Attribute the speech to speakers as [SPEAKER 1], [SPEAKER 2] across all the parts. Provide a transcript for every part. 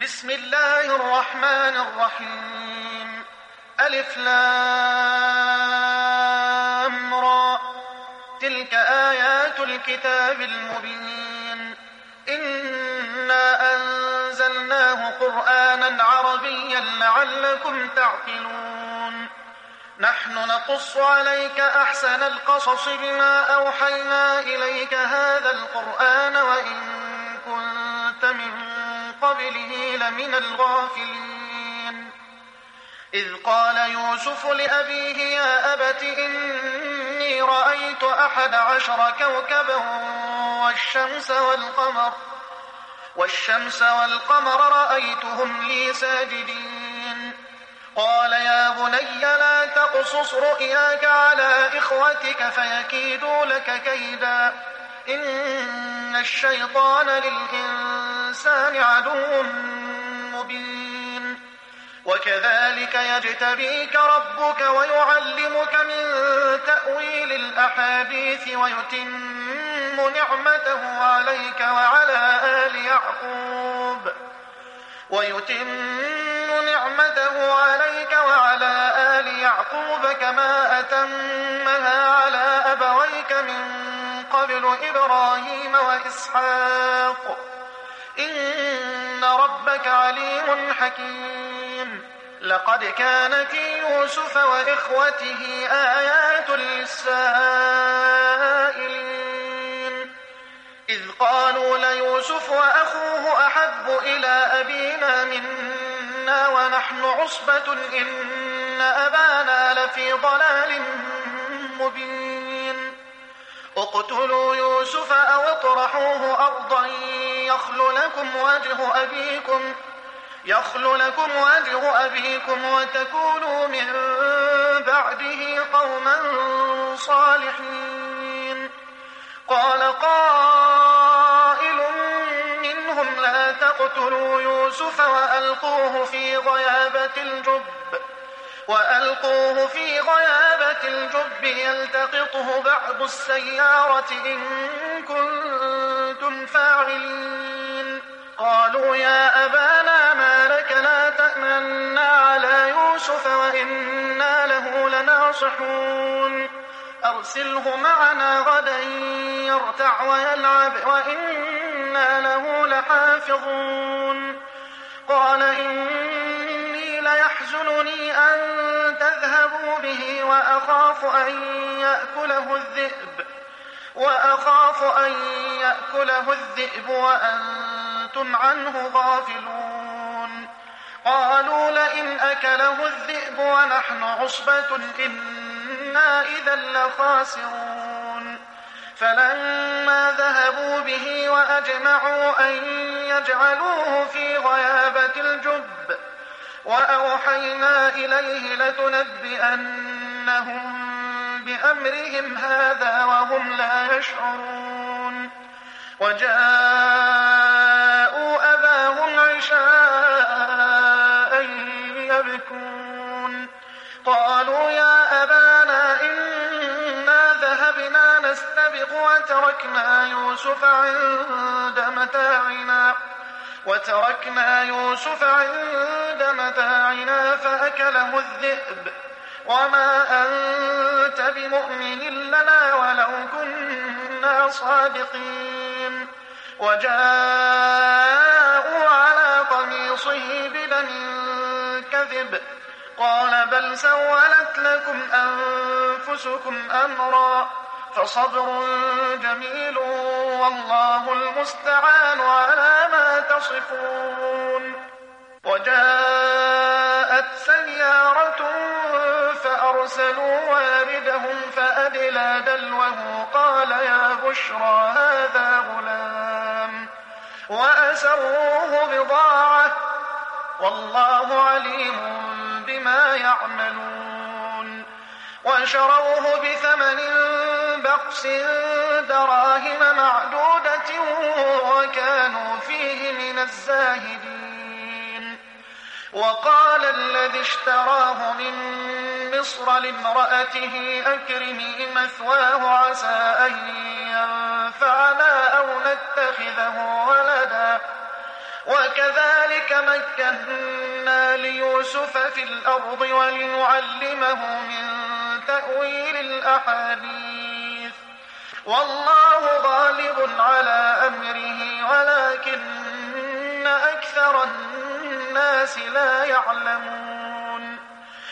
[SPEAKER 1] بسم الله الرحمن الرحيم. ألف لام را. تلك آيات الكتاب المبين. إنا أنزلناه قرآنا عربيا لعلكم تعقلون. نحن نقص عليك أحسن القصص بما أوحينا إليك هذا القرآن وإن كنت من قبله لمن الغافلين. إذ قال يوسف لأبيه يا أبت إني رأيت 11 كوكبا والشمس والقمر رأيتهم لي ساجدين. قال يا بني لا تقصص رؤياك على إخوتك فيكيدوا لك كيدا إن الشيطان للإنسان عدو مبين. وكذلك يجتبيك ربك ويعلمك من تأويل الأحاديث ويتم نعمته عليك وعلى آل يعقوب كما أتمها على أبويك من قبل إبراهيم وإسحاق إن ربك عليم حكيم. لقد كان في يوسف وإخوته آيات للسائلين إذ قالوا ليوسف وأخوه أحب إلى أبينا منا ونحن عصبة إن أبانا لفي ضلال مبين. اقتلوا يوسف أو اطرحوه أرضا يخل لكم وجه أبيكم وتكونوا من بعده قوما صالحين. قال قائل منهم لا تقتلوا يوسف وألقوه في غيابة الجب يلتقطه بعض السيارة إن كنتم فاعلين. قالوا يا أبانا ما لك لا تأمنا على يوسف وإنا له لناصحون. أرسله معنا غدا يرتع ويلعب وإنا له لحافظون. قال إني ليحزنني أن تذهبوا به وأخاف أن يأكله الذئب وأنتم عنه غافلون. قالوا لئن أكله الذئب ونحن عصبة إنا إذا لخاسرون. فلما ذهبوا به وأجمعوا أن يجعلوه في غيابة الجب وأوحينا إليه لتنبئنهم بأمرهم هذا وهم لا يشعرون. وجاءوا أباهم عشاء يبكون. قالوا يا أبانا إنا ذهبنا نستبق وتركنا يوسف عند متاعنا فأكله الذئب وما أنت بمؤمن لنا ولو كنا صادقين. وجاءوا على قميصه بدم كذب قال بل سولت لكم أنفسكم أمرا فصبر جميل والله المستعان على ما تصفون. وجاءت سيارة فأرسلوا واردهم فأدلى دلوه قال يا بشرى هذا غلام وأسروه بضاعة والله عليم بما يعملون. وشروه بثمن بخس دراهم معدودة وكانوا فيه من الزاهدين. وقال الذي اشتراه من مصر لامرأته أكرمي مثواه عسى أن ينفعنا أو نتخذه ولدا وكذلك مكنا ليوسف في الأرض ولنعلمه من تأويل الأحاديث والله غالب على أمره ولكن أكثر الناس لا يعلمون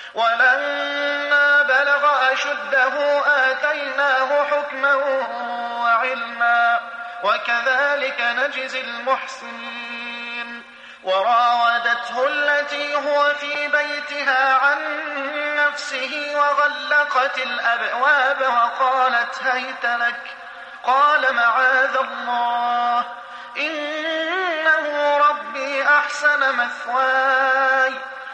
[SPEAKER 1] ولما بلغ أشده آتيناه حكما وعلما وكذلك نجزي المحسنين وراودته التي هو في بيتها عن نفسه وغلقت الأبواب وقالت هيت لك قال معاذ الله إنه ربي أحسن مثواي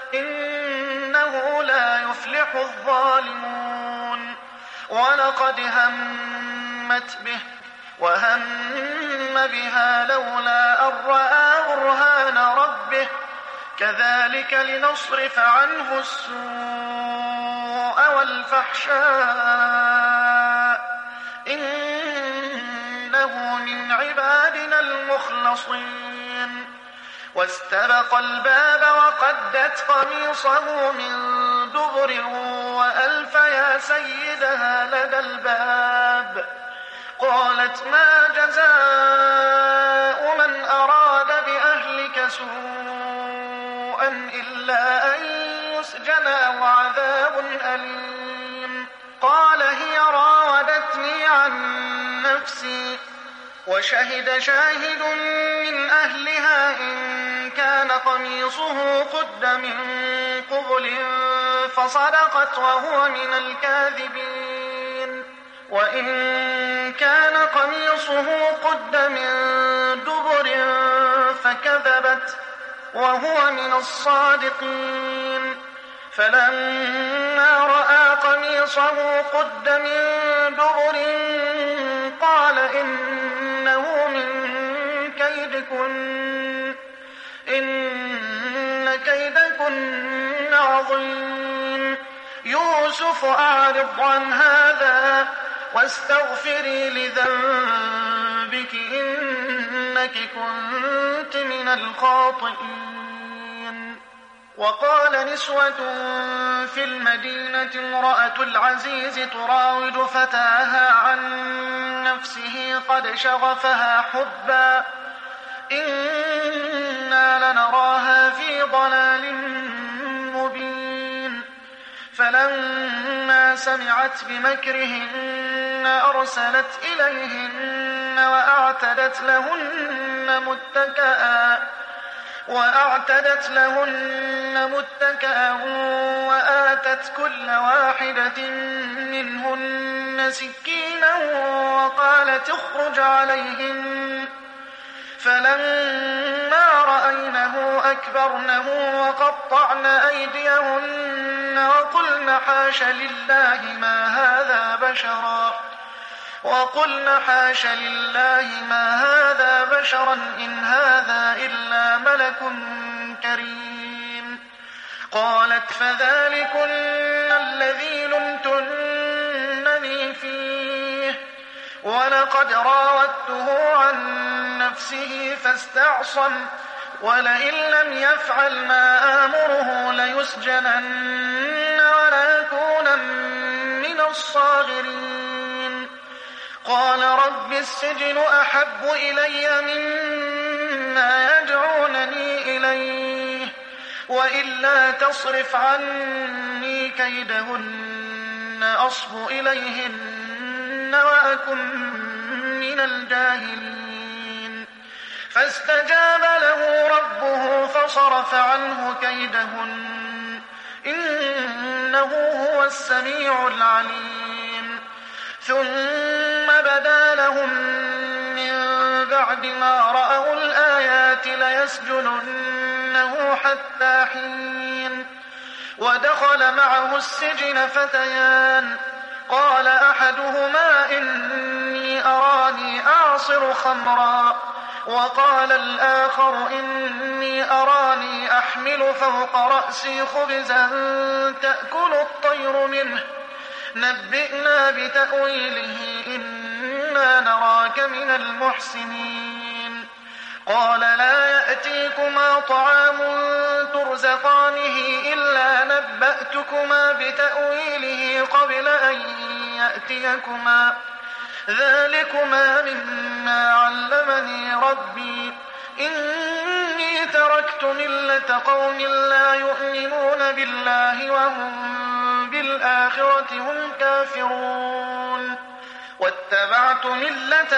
[SPEAKER 1] إنه لا يفلح الظالمون ولقد همت به وهم بها لولا أن رأى برهان ربه كذلك لنصرف عنه السوء والفحشاء إنه من عبادنا المخلصين واستبق الباب وقدت قميصه من دبر وألف يا سيدها لدى الباب قالت ما جزاء من أراد بأهلك سوءا إلا أن يسجن أو عذاب أليم قال هي راودتني عن نفسي وشهد شاهد من أهلها إن كان قميصه قد من قبل فصدقت وهو من الكاذبين وإن كان قميصه قد من دبر فكذبت وهو من الصادقين فلما رأى قميصه قد من دبر قال إنه من كيدكن إن كيدكن عظيم يوسف أعرض عن هذا واستغفري لذنبك إنك كنت من الخاطئين وقال نسوة في المدينة امرأة العزيز تراود فتاها عن نفسه قد شغفها حبا إنا لنراها في ضلال مبين فلما سمعت بمكرهن أرسلت إليهن وأعتدت لهن متكأ وآتت كل واحدة منهن سكينا وقالت اخرج عليهن فلما رأينه أكبرنه وقطعن أيديهن وقلن حاش لله ما هذا بشرا إن هذا إلا ملك كريم قالت فذلكن الذي لمتنني فيه ولقد راودته عن نفسه فاستعصم ولئن لم يفعل ما آمره ليسجنن وليكون من الصاغرين قال رب السجن أحب إلي مما يدعونني إليه وإلا تصرف عني كيدهن أصب إليهن وأكن من الجاهلين فاستجاب له ربه فصرف عنه كيدهن إنه هو السميع العليم ثم بدا لهم من بعد ما رأوا الآيات ليسجننه حتى حين ودخل معه السجن فتيان قال أحدهما إني أراني أعصر خمرا وقال الآخر إني أراني أحمل فوق رأسي خبزا تأكل الطير منه نبئنا بتأويله إنا نراك من المحسنين قال لا يأتيكما طعام ترزقانه إلا نبأتكما بتأويله قبل أن يأتيكما ذلكما مما علمني ربي إني تركت ملة قوم لا يؤمنون بالله وهم بالآخرة هم كافرون واتبعت ملة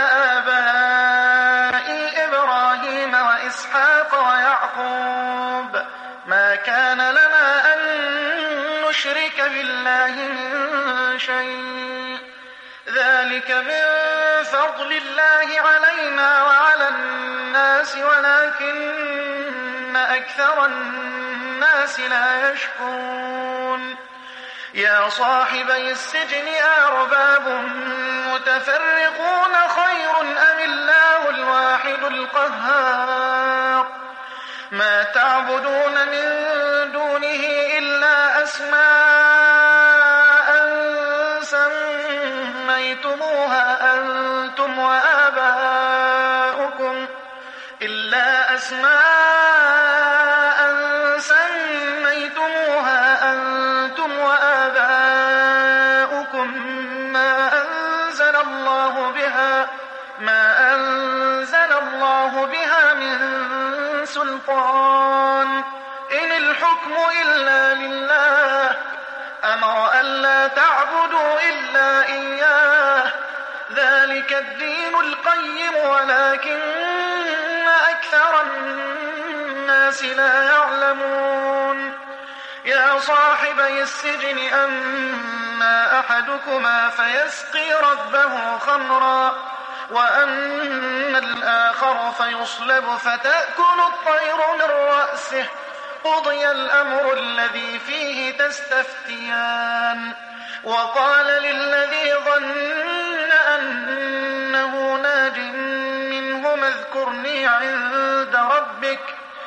[SPEAKER 1] آبائي إبراهيم وإسحاق ويعقوب ما كان لنا أن نشرك بالله من شيء ذلك من فضل الله علينا وعلى الناس ولكن أكثر الناس لا يشكرون يا صاحبي السجن أرباب متفرقون خير أم الله الواحد القهار ما تعبدون من دونه إلا أسماء سميتموها أنتم وآباؤكم ما أنزل الله بها من سلطان إن الحكم إلا لله أمر ألا تعبدوا إلا إياه ذلك الدين القيم ولكن أكثر الناس لا يعلمون يا صاحبي السجن أما أحدكما فيسقي ربه خمرا وأما الآخر فيصلب فتأكل الطير من رأسه قضي الأمر الذي فيه تستفتيان وقال للذي ظن أنه ناج منهما اذكرني عند ربك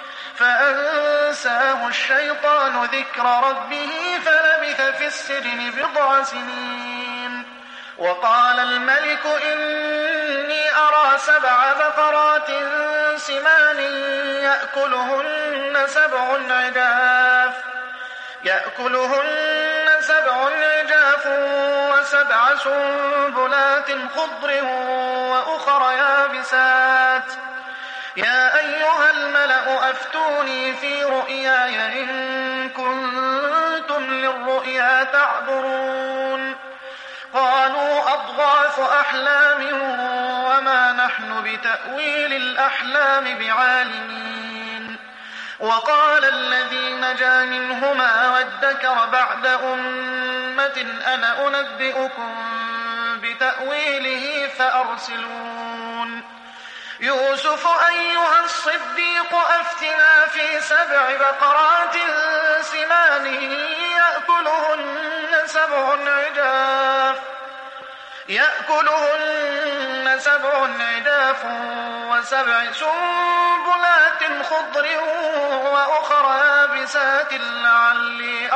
[SPEAKER 1] فأنساه الشيطان ذكر ربه فلبث في السجن 7 سنين وقال الملك إني أرى 7 بقرات سمان يأكلهن 7 عجاف و7 سنبلات خضر وأخر يابسات يا أيها الملأ أفتوني في رؤياي إن كنتم للرؤيا تعبرون قالوا أضغاث أحلام وما نحن بتأويل الأحلام بعالمين وقال الذي نجا منهما وادكر بعد أمة أنا أنبئكم بتأويله فأرسلون يوسف أيها الصديق أفتنا في 7 بقرات سمان يأكلهن 7 عجاف و7 سنبلات خضر وأخر يابسات لعلي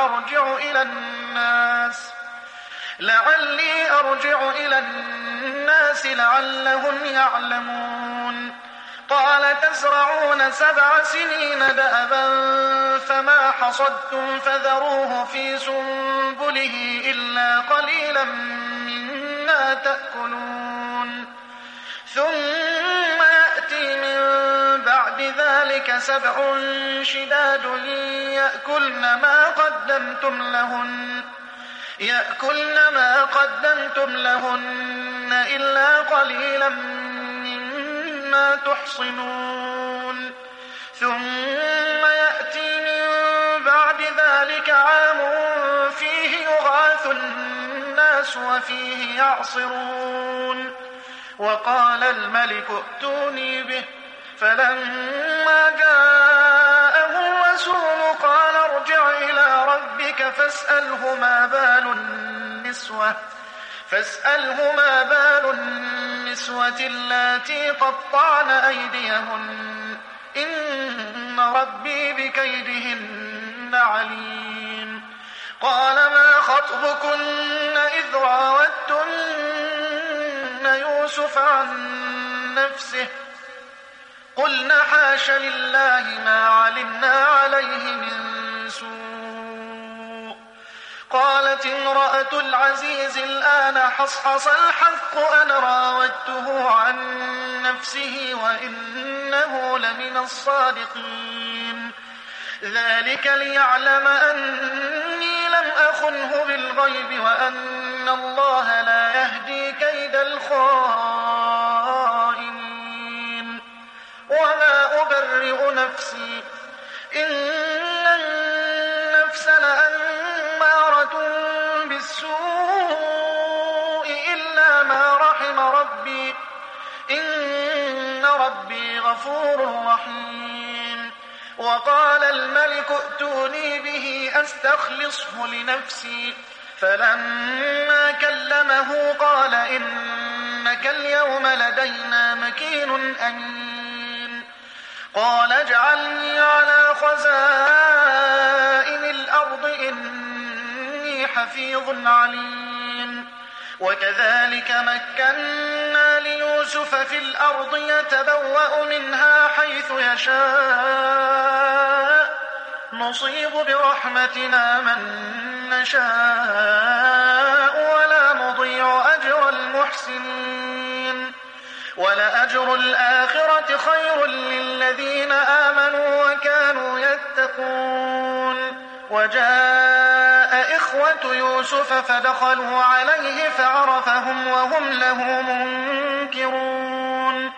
[SPEAKER 1] أرجع إلى الناس لعلهم يعلمون قال تزرعون 7 سنين دأبا فما حصدتم فذروه في سنبله إلا قليلا مما تأكلون ثم يأتي من بعد ذلك 7 شداد يأكلن ما قدمتم لهن إلا قليلا مما تحصنون ثم يأتي من بعد ذلك عام فيه يغاث الناس وفيه يعصرون وقال الملك ائتوني به فلما جاءه الرسول قال ارجع إلى ربك فاسأله ما بال النسوة اللاتي قطعن أيديهن إن ربي بكيدهن عليم قال ما خطبكن إذ راوتن يوسف عن نفسه قلنا حاش لله ما علمنا عليه من قالت امرأة العزيز الآن حصحص الحق أنا راودته عن نفسه وإنه لمن الصادقين ذلك ليعلم أني لم أخنه بالغيب وأن الله لا يهدي كيد الخائنين وما أبرئ نفسي إن النفس لأمارة بالسوء إلا ما رحم ربي إن ربي غفور رحيم وقال الملك ائتوني به أستخلصه لنفسي فلما كلمه قال إنك اليوم لدينا مكين أمين قال اجعلني على خزائن الأرض إني حفيظ عليم وكذلك مكنا ليوسف في الأرض يتبوأ منها حيث يشاء نصيب برحمتنا من نشاء ولا نضيع أجر المحسنين ولأجر الآخرة خير للذين آمنوا وكانوا يتقون وجاء إخوة يوسف فدخلوا عليه فعرفهم وهم له منكرون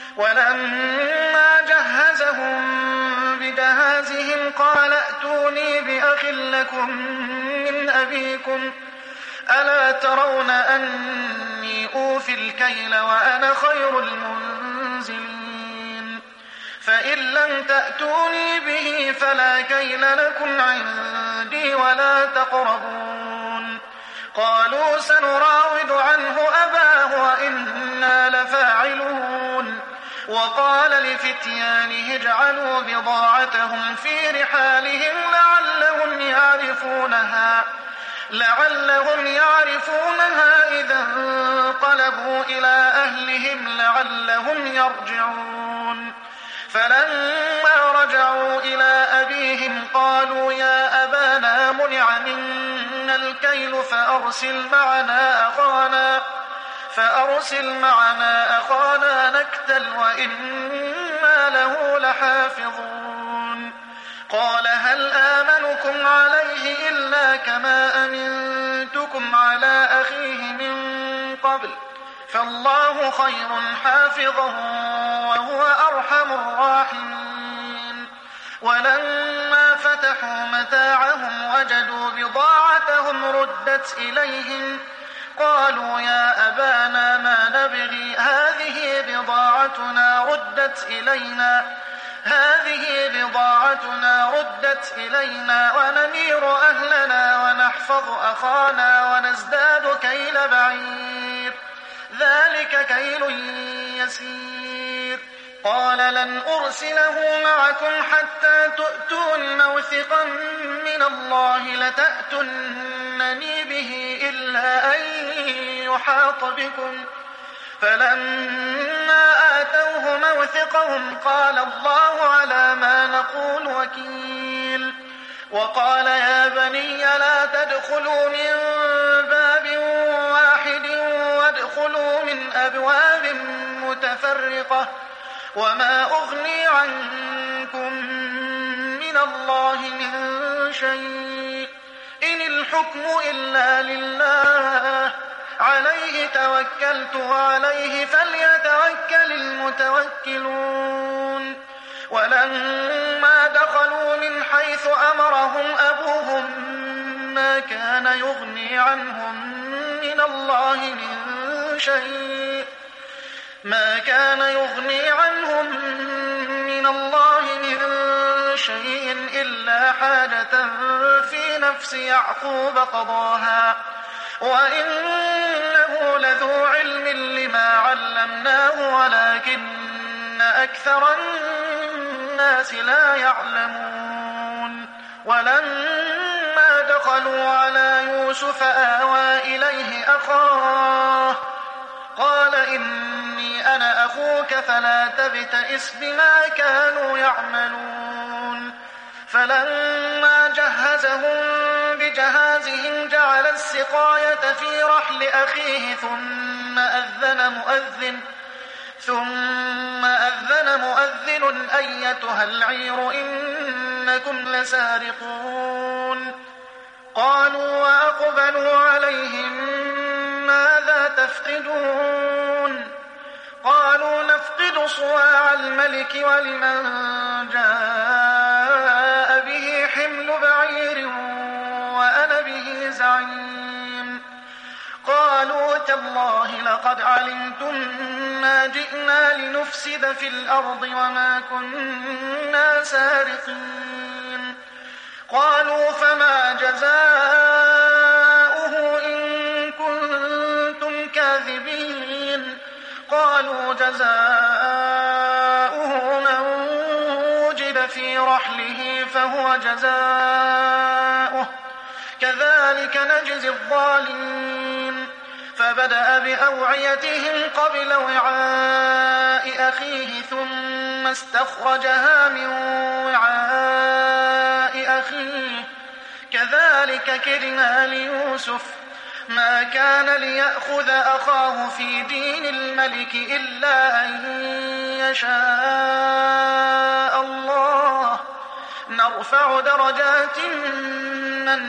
[SPEAKER 1] ولما جهزهم بجهازهم قال ائتوني بأخ لكم من أبيكم ألا ترون أني أوفي الكيل وأنا خير المنزلين فإن لم تأتوني به فلا كيل لكم عندي ولا تقربون قالوا سنراود عنه أباه وإنا لفاعلون وقال لفتيانه اجعلوا بضاعتهم في رحالهم لعلهم يعرفونها إذا انقلبوا إلى أهلهم لعلهم يرجعون فلما رجعوا إلى أبيهم قالوا يا أبانا منع منا الكيل فأرسل معنا أخانا نكتل وإنا له لحافظون قال هل آمنكم عليه إلا كما أمنتكم على أخيه من قبل فالله خير حافظا وهو أرحم الراحمين ولما فتحوا متاعهم وجدوا بضاعتهم ردت إليهم قالوا يا أبانا ما نبغي هذه بضاعتنا ردت إلينا ونمير أهلنا ونحفظ أخانا ونزداد كيل بعير ذلك كيل يسير قال لن أرسله معكم حتى تؤتون موثقا من الله لتأتونني به إلا أن يحاط بكم فلما آتوه موثقهم قال الله على ما نقول وكيل وقال يا بني لا تدخلوا من باب واحد وادخلوا من أبواب متفرقة وما أغني عنكم من الله من شيء إن الحكم إلا لله عليه توكلت وعليه فليتوكل المتوكلون ولما دخلوا من حيث أمرهم أبوهم ما كان يغني عنهم من الله من شيء إلا حاجة في نفس يعقوب قضاها وإنه لذو علم لما علمناه ولكن أكثر الناس لا يعلمون ولما دخلوا على يوسف آوى إليه أخاه قال إني أنا أخوك فلا تبتئس بما كانوا يعملون فلما جهزهم بجهازهم جعل السقاية في رحل أخيه ثم أذن مؤذن أيتها العير إنكم لسارقون. قالوا وأقبلوا عليهم ماذا تفقدون؟ قالوا نفقد صواع الملك ولمن جاء به حمل بعير وأنا به زعيم. قالوا تالله لقد علمتم ما جئنا لنفسد في الأرض وما كنا سارقين. قالوا فما جزاؤه إن كنتم كاذبين؟ قالوا جزاؤه من وجد في رحله فهو جزاؤه كذلك نجزي الظالمين. فبدأ بأوعيتهم قبل وعاء أخيه ثم استخرجها من وعاء أخيه كذلك كدنا ليوسف ما كان ليأخذ أخاه في دين الملك إلا أن يشاء الله نرفع درجات من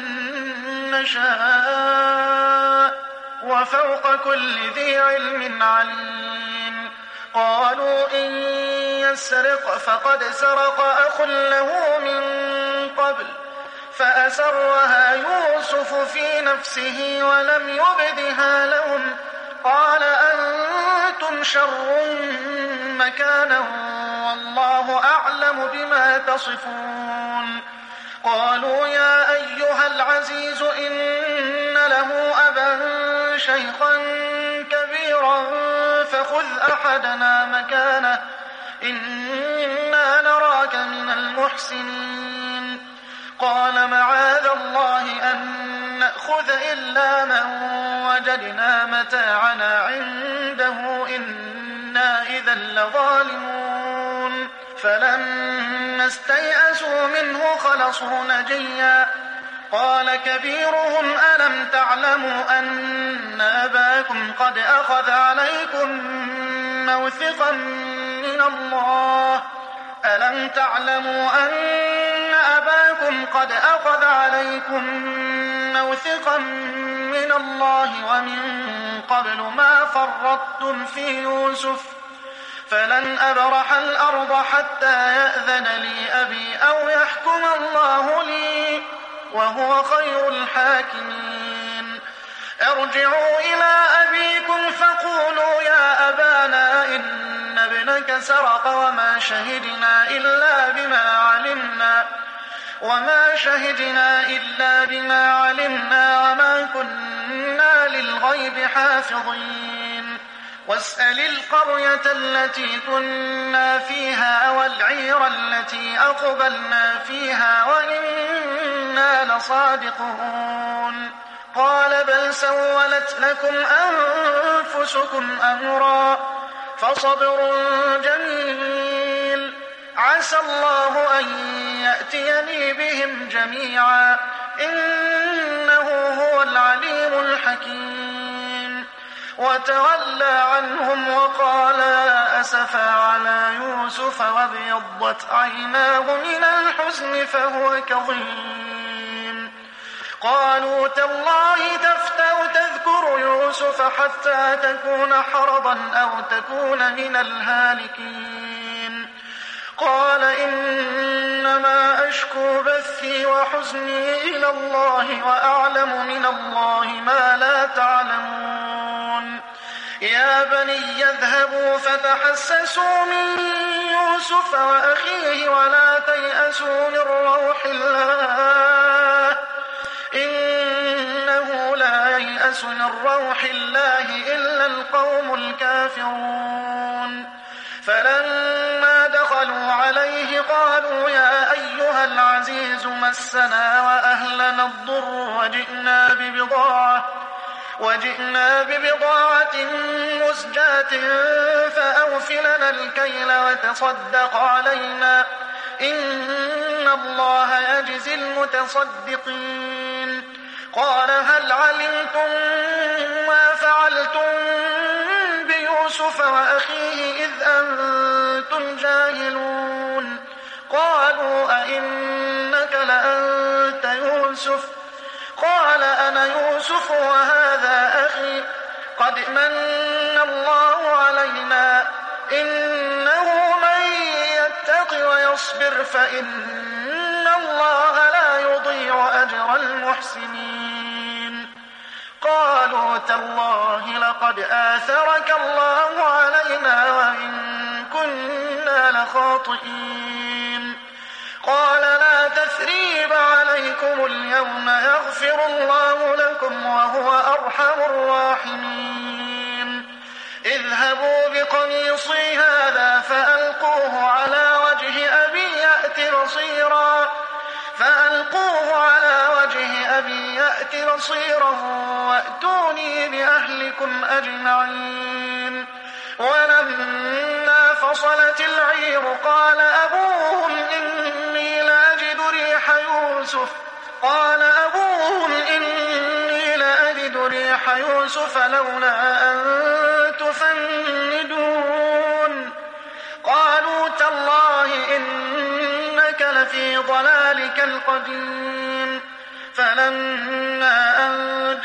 [SPEAKER 1] نشاء وفوق كل ذي علم عليم. قالوا إن يسرق فقد سرق أخ له من قبل فأسرها يوسف في نفسه ولم يبدها لهم. قال أنتم شر مكانا والله أعلم بما تصفون. قالوا يا أيها العزيز إن له أبا شيخا كبيرا فخذ أحدنا مكانه إنا نراك من المحسنين. قال معاذ الله أن نأخذ إلا من وجدنا متاعنا عنده إنا إذا لظالمون. فلما استيئسوا منه خلصوا نجيا. قال كبيرهم ألم تعلموا أن أباكم قد أخذ عليكم موثقا من الله ومن قبل ما فرطتم في يوسف فلن أبرح الأرض حتى يأذن لي أبي أو يحكم الله لي وهو خير الحاكمين. ارجعوا إلى أبيكم فقولوا يا أبانا إن ابنك سرق وما شهدنا إلا بما علمنا وما كنا للغيب حافظين. واسأل القرية التي كنا فيها والعير التي أقبلنا فيها وإنا لصادقون. قال بل سولت لكم أنفسكم أمرا فصبر جميل عسى الله أن يأتيني بهم جميعا إنه هو العليم الحكيم. وتولى عنهم وقال أسفا على يوسف وابيضت عيناه من الحزن فهو كظيم. قالوا تالله تفتأ تذكر يوسف حتى تكون حرضا أو تكون من الهالكين. قال إنما أشكو بثي وحزني إلى الله وأعلم من الله ما لا تعلمون. يا بني اذهبوا فتحسسوا من يوسف وأخيه ولا تيأسوا من روح الله إنه لا ييأس من روح الله إلا القوم الكافرون. فلما دخلوا عليه قالوا يا أيها العزيز مسنا وأهلنا الضر وجئنا ببضاعة مزجاة فأوف لنا الكيل وتصدق علينا إن الله يجزي المتصدقين. قال هل علمتم ما فعلتم بيوسف وأخيه إذ أنتم جاهلون قالوا أئنك لأنت يوسف قال أنا يوسف وهذا أخي قد من الله علينا إنه من يتق ويصبر فإن الله لا يضيع أجر المحسنين قالوا تالله لقد آثرك الله علينا وإن كنا لخاطئين قال لا تثريب عليكم اليوم يغفر الله لكم وهو أرحم الراحمين اذهبوا بقميصي هذا فألقوه على وجه أبي يأت بصيرا وأتوني بأهلكم أجمعين ولما فصلت العير قال أبوهم إني لأجد ريح يوسف لولا أن تفندون قالوا تالله إنك لفي ضلالك القديم فلما أن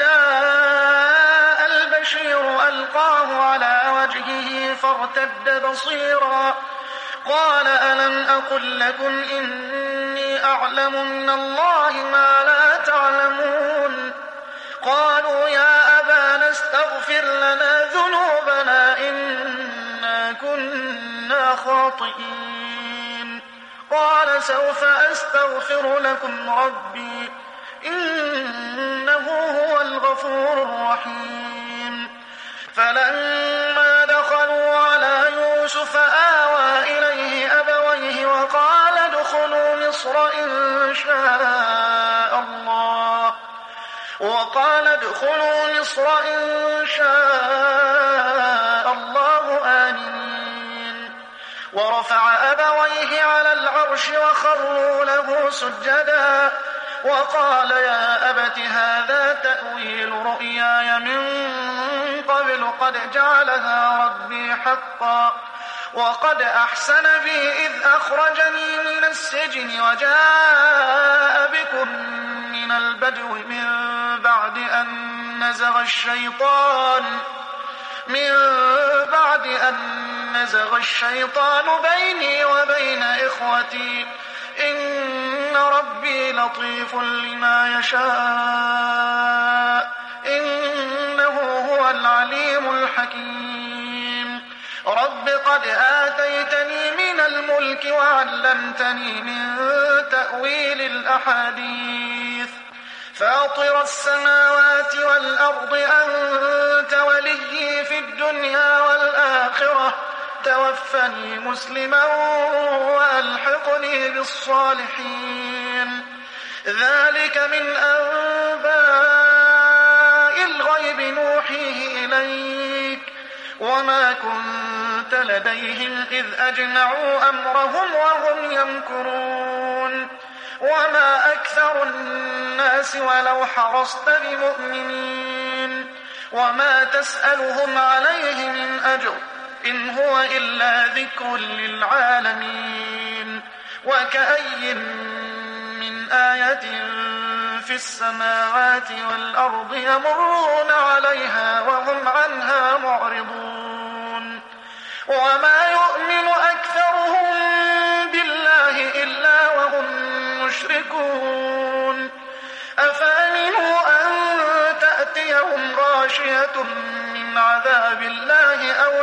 [SPEAKER 1] جاء البشير ألقاه على وجهه فارتد بصيرا قال ألم أقل لكم إني أعلم من الله ما لا تعلمون قالوا يا أبانا استغفر لنا ذنوبنا إنا كنا خاطئين قال سوف أستغفر لكم ربي إنه هو الغفور الرحيم فلما دخلوا على يوسف آوى إليه أبويه وقال ادخلوا مصر إن شاء الله آمنين ورفع أبويه على العرش وخروا له سجدا وقال يا أبت هذا تأويل رؤياي من قبل قد جعلها ربي حقا وقد أحسن بي إذ أخرجني من السجن وجاء بكم من البدو من بعد أن نزغ الشيطان بيني وبين إخوتي إن ربي لطيف لما يشاء إنه هو العليم الحكيم رب قد آتيتني من الملك وعلمتني من تأويل الأحاديث فاطر السماوات والأرض أنت وليي في الدنيا والآخرة توفني مسلما وألحقني بالصالحين ذلك من أنباء الغيب نوحيه إليك وما كنت لديهم إذ أجمعوا أمرهم وهم يمكرون وما أكثر الناس ولو حرصت بمؤمنين وما تسألهم عليه من أجر إن هو إلا ذكر للعالمين وكأي من آية في السماوات والأرض يمرون عليها وهم عنها معرضون وما يؤمن أكثرهم بالله إلا وهم مشركون أفأمنوا أن تأتيهم غاشية من عذاب الله أو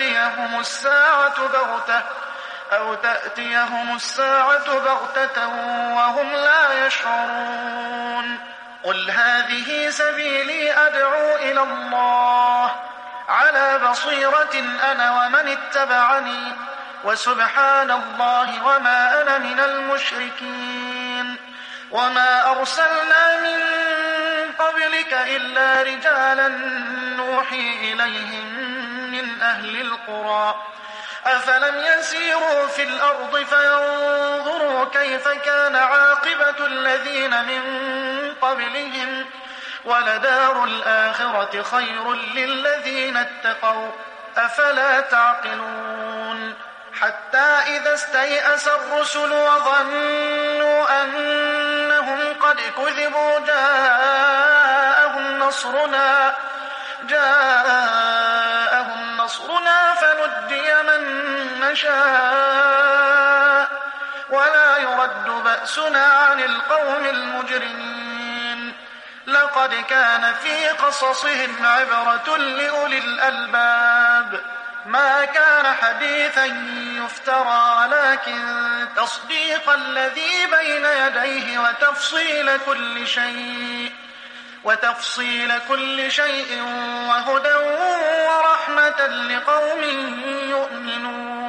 [SPEAKER 1] تأتيهم الساعة بغتة وهم لا يشعرون قل هذه سبيلي أدعو إلى الله على بصيرة أنا ومن اتبعني وسبحان الله وما أنا من المشركين وما أرسلنا من قبلك إلا رجالا نوحي إليهم من أهل القرى أفلم يسيروا في الأرض فينظروا كيف كان عاقبة الذين من قبلهم ولدار الآخرة خير للذين اتقوا أفلا تعقلون حتى إذا استيأس الرسل وظنوا أنهم قد كذبوا جاءهم نصرنا فنجي من نشاء ولا يرد بأسنا عن القوم المجرمين لقد كان في قصصهم عبرة لأولي الألباب ما كان حديثا يفترى ولكن تصديق الذي بين يديه وتفصيل كل شيء وهدى ورحمة لقوم يؤمنون